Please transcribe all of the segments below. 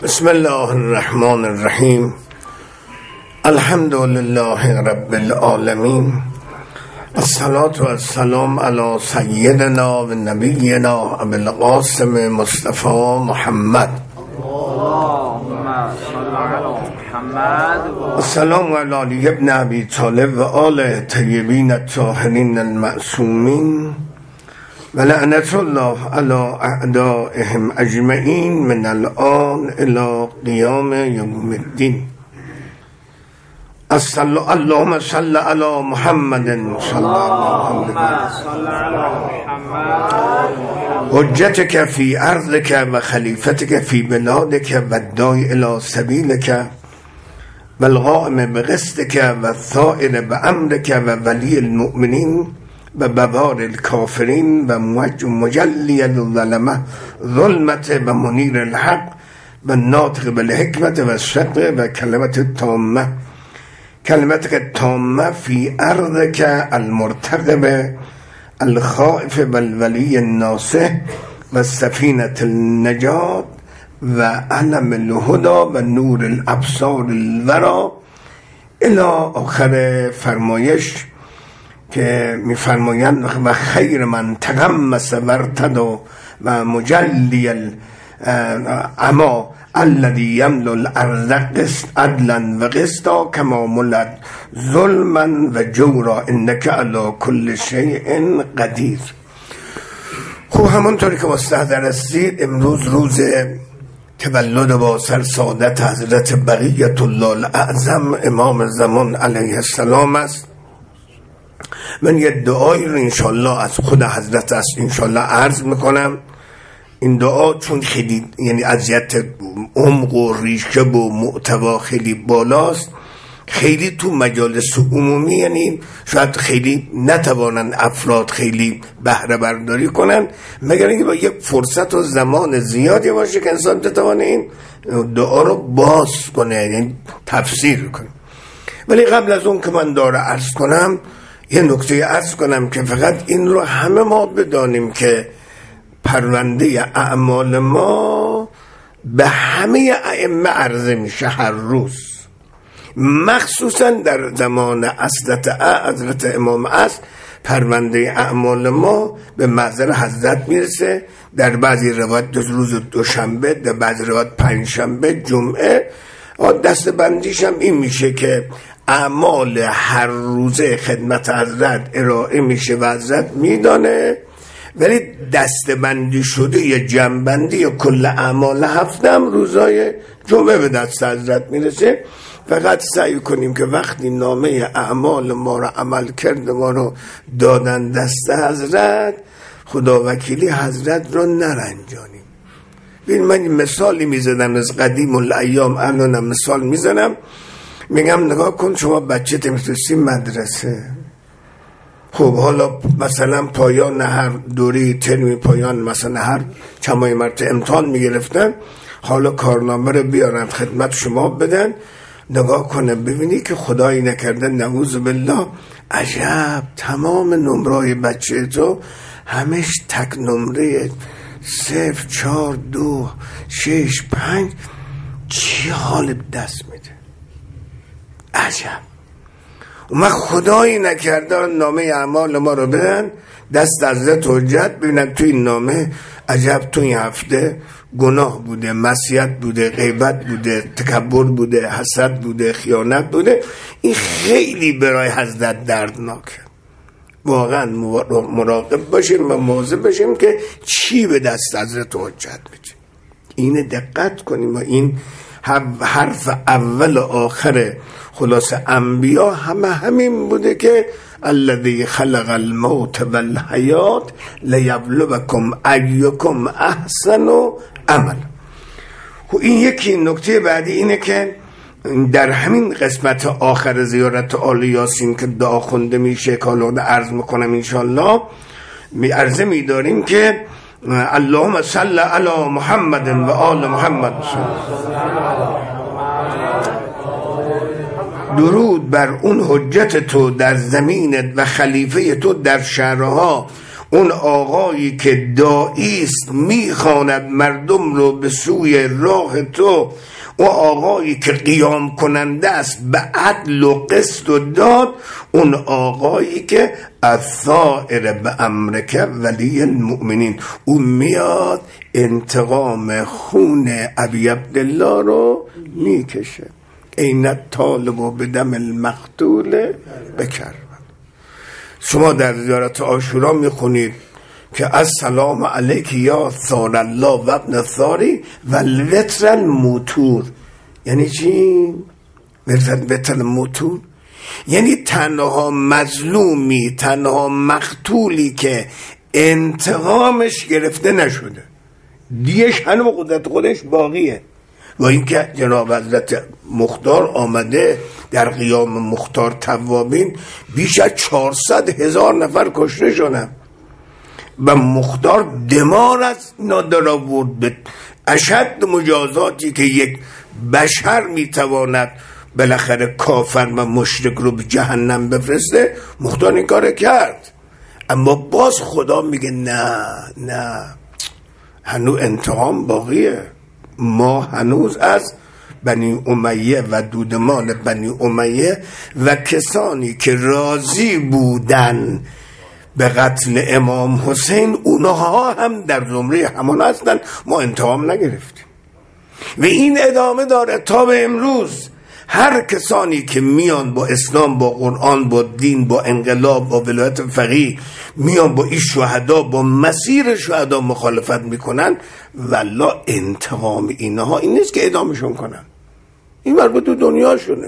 بسم الله الرحمن الرحیم. الحمد لله رب العالمین. الصلاة والسلام علی سیدنا و نبینا ابی القاسم مصطفی محمد. السلام علی علی ابن ابی طالب و آل طیبین الطاهرین المعصومین و لعنت الله علی اعدائهم اجمعین من الآن الی قیام یوم الدین. اللهم صل علی محمد صلی الله علیه حجتك فی ارضك و خلیفتك فی بلادك و الداعی الی سبیلك و القائم بقسطك و الثائر بامرك و ولی المؤمنین و بوار الکافرین و مجلی الظلمه ظلمت و منیر الحق و ناطق بالحکمت و الصدق و کلمت التامه کلمتك التامه فی ارضك المرتقب الخائف والولی الناصح و سفینة النجات و علم الهدى و نور الابصار الورا الی آخر فرمایش که میفرمایند و خیر من تغمس ورتد و مجلی اما الذی یملو الارض قسط عدلا و قسطا کما ملت ظلما و جورا انک علی کل شیء قدیر. خوب همونطوری که مستحضر هستید، امروز روز تولد با سرسعادت حضرت بقیت الله الاعظم امام زمان علیه السلام است. من یه دعایی رو انشالله از خود حضرت است انشالله عرض میکنم. این دعا چون خیلی یعنی اذیت عمق و ریشه و محتوا خیلی بالاست، خیلی تو مجالس عمومی یعنی شاید خیلی نتوانن افراد خیلی بهره برداری کنن، مگر اینکه با یک فرصت و زمان زیادی باشه که انسان بتونه این دعا رو باز کنه، یعنی تفسیر کنه. ولی قبل از اون که من داره عرض کنم، یه نکته عرض کنم که فقط این رو همه ما بدانیم که پرونده اعمال ما به همه ائمه عرضه میشه هر روز، مخصوصا در زمان حضرت امام عصر. پرونده اعمال ما به محضر حضرت میرسه، در بعضی روایت روز دوشنبه، در بعضی روایت پنجشنبه، جمعه. دسته بندیش هم این میشه که اعمال هر روزه خدمت حضرت ارائه میشه و حضرت میدانه، ولی دستبندی شده یا جمع‌بندی یا کل اعمال هفته هم روزای جمعه به دست حضرت میرسه. فقط سعی کنیم که وقتی نامه اعمال ما رو عمل کرده ما رو دادن دست حضرت، خدا وکیلی حضرت رو نرنجانیم. ببین من این مثالی میزدم از قدیم الایام، الانم مثال میزنم، میگم نگاه کن شما بچه تمیستی مدرسه، خب حالا مثلا پایان هر دوره ترمی پایان مثلا هر چند مرتبه امتحان میگرفتن، حالا کارنامه رو بیارن خدمت شما بدن، نگاه کنه ببینی که خدایی نکرده نعوذ بالله عجب تمام نمرای بچه تو همش تک نمره 0 4 2 6 5 چی حال دست میده، عجب. و خدایی نکرده نامه اعمال ما رو بدن دست حضرت حجت، ببینن توی این نامه عجب تو این هفته گناه بوده، معصیت بوده، غیبت بوده، تکبر بوده، حسد بوده، خیانت بوده. این خیلی برای حضرت دردناکه. واقعا مراقب باشیم و مواظب باشیم که چی به دست حضرت حجت میده. این دقت کنیم و این حرف اول و آخر خلاص انبیا همین بوده که الذی خلق الموت والحیات لیبلوکم ایکم احسن عمل. این یکی نکته بعدی اینه که در همین قسمت آخر زیارت آل یاسین که دعا خونده میشه که حالا عرض میکنم انشالله، عرضه میداریم که اللهم صل علی محمد و آل محمد، درود بر اون حجت تو در زمینت و خلیفه تو در شهرها، اون آقایی که داعیست میخواند مردم رو به سوی راه تو، اون آقایی که قیام کننده است به عدل و قسط و داد، اون آقایی که الثائر به امرک ولی المؤمنین، اون میاد انتقام خون ابی عبدالله رو میکشه. این طالب و بدم المقتول بکر. شما در زیارت عاشورا میخونید که السلام علیک یا ثار الله و ابن ثاری و الوتر الموتور. یعنی چی؟ وتر الموتور یعنی تنها مظلومی، تنها مقتولی که انتقامش گرفته نشده، دیش هنوز قدرت خودش باقیه. و اینکه جناب حضرت مختار آمده در قیام مختار توابین بیش از 400,000 نفر کشته شدن و مختار دمار از نادر آورد به اشد مجازاتی که یک بشر میتواند بالاخره کافر و مشرک رو به جهنم بفرسته. مختار این کار کرد، اما باز خدا میگه نه هنوز انتقام باقیه. ما هنوز از بنی امیه و دودمان بنی امیه و کسانی که راضی بودن به قتل امام حسین، اونها هم در زمره همان هستن. ما انتقام نگرفتیم و این ادامه داره تا به امروز. هر کسانی که میان با اسلام، با قرآن، با دین، با انقلاب، با ولایت فقیه، میان با این شهدا، با مسیر شهدا مخالفت میکنن، والله انتقام اینها این نیست که ادامشون کنن، این مربوط به دنیا شونه.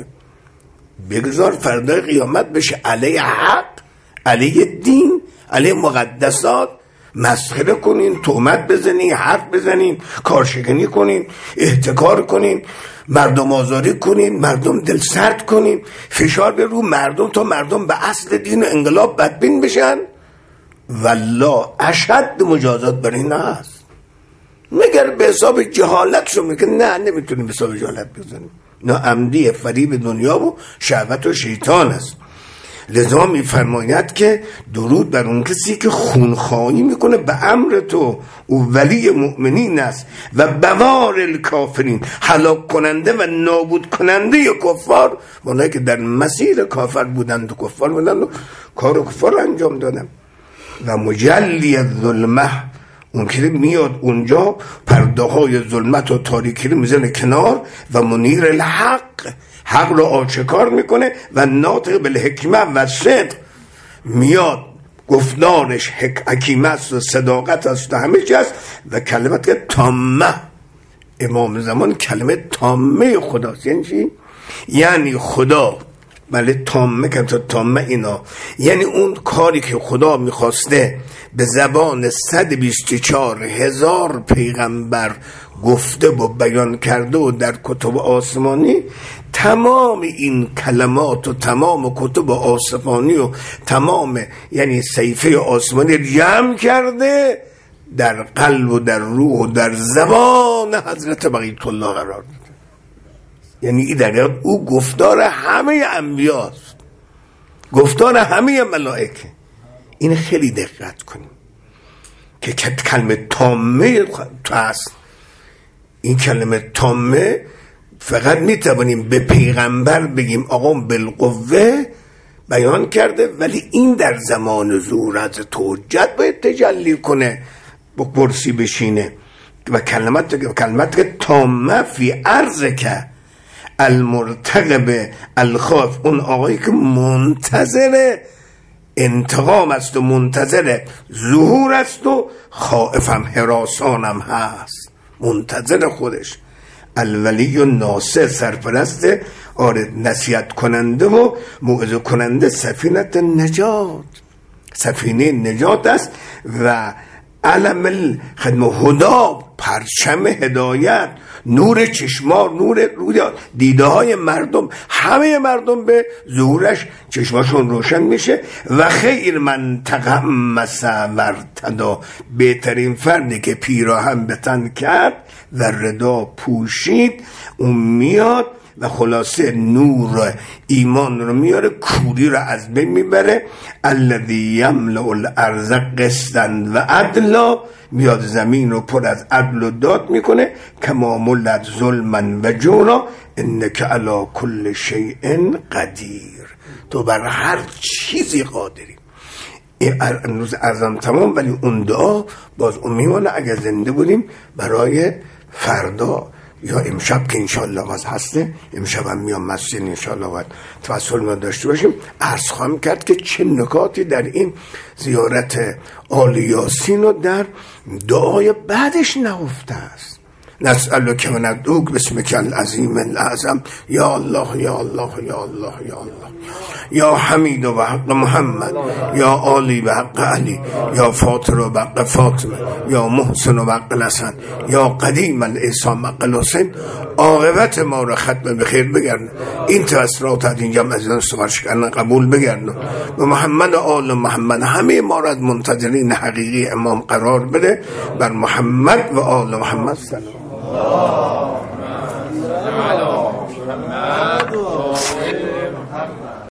بگذار فردای قیامت بشه علیه حق، علیه دین، علیه مقدسات مسخره کنین، تهمت بزنین، حرف بزنین، کارشکنی کنین، احتکار کنین، مردم آزاری کنین، مردم دل سرد کنین، فشار به رو مردم تا مردم به اصل دین و انقلاب بدبین بشن. والله اشد مجازات برای این هست. مگر به حساب جهالت شما که نه نمیتونیم به حساب جهالت بزنیم، نه عمدی فریب دنیا و شهوت و شیطان است. لذا میفرماید که درود بر اون کسی که خونخواهی میکنه به امر تو، او ولی مؤمنین است و بوار الکافرین، هلاک کننده و نابود کننده کفار، اونایی که در مسیر کافر بودند و کفار بودند و کار کفار انجام دادن. و مجلی الظلمه، اون که میاد اونجا پرده های ظلمت و تاریکی رو میزنه کنار و منیر الحق، حق رو آشکار میکنه و ناطق بالحکمه و صدق، میاد گفتارش حکیمت است و صداقت است و همه چیز است و کلمت تامه. امام زمان کلمه تامه خداست. یعنی چی؟ یعنی خدا بله تامه که تامه اینا، یعنی اون کاری که خدا میخواسته به زبان 124,000 پیغمبر گفته و بیان کرده و در کتب آسمانی، تمام این کلمات و تمام کتب آسمانی و تمام یعنی صحیفه آسمانی جمع کرده در قلب و در روح و در زبان حضرت بقیت الله قرار داده. یعنی این در او گفتار همه انبیاست، گفتار همه ملائکه. این خیلی دقت کنیم که کلمه تامه هست. این کلمه تامه فقط میتوانیم به پیغمبر بگیم آقا بالقوه بیان کرده، ولی این در زمان ظهور از حجت باید تجلی کنه، با کرسی بشینه. و کلمت تامه فی عرض که المرتقب الخاف، اون آقایی که منتظر انتقام است و منتظر ظهور است و خائفم حراسانم هست، منتظر خودش. الولی و ناصر، سرپرست، نصیحت کننده و موعظه کننده، سفینه نجات، سفینه نجات است و علم الخدم هدا، پرچم هدایت، نور چشما، نور دیده های مردم، همه مردم به ظهورش چشماشون روشن میشه. و خیر من تغمس ورتدا، بهترین فردی که پیراهن به تن کرد و ردا پوشید، اون میاد و خلاصه نور ایمان رو میاره، کوری رو از بین میبره. الذی یملأ الارض قسطا و عدلا، میاد زمین رو پر از عدل و داد میکنه. کما ملت ظلما و جورا انک علی کل شیء قدیر، تو بر هر چیزی قادری. این روز ارزم تمام، ولی اون دعا باز میمونه اگر زنده بودیم برای فردا یا امشب که انشالله باز هسته. امشب هم میام مسجد انشالله باید توسل ما داشته باشیم. عرض خواهم کرد که چه نکاتی در این زیارت آل یاسین و در دعای بعدش نهفته است. نسألک و ندعوک بسمک العظیم الاعظم یا الله یا الله یا الله یا الله یا حمید و حق محمد یا علی و حق علی یا فاطر و حق فاطمه یا محسن و حق الحسن یا قدیم الاحسان حق الحسین. عاقبت ما را ختم بخیر بگردن. این تأثیرات از این جمع عزیزان سپارش کردن قبول بگردن و محمد و آل محمد همه ما را از منتظرین حقیقی امام قرار بده. بر محمد و آل محمد سلام.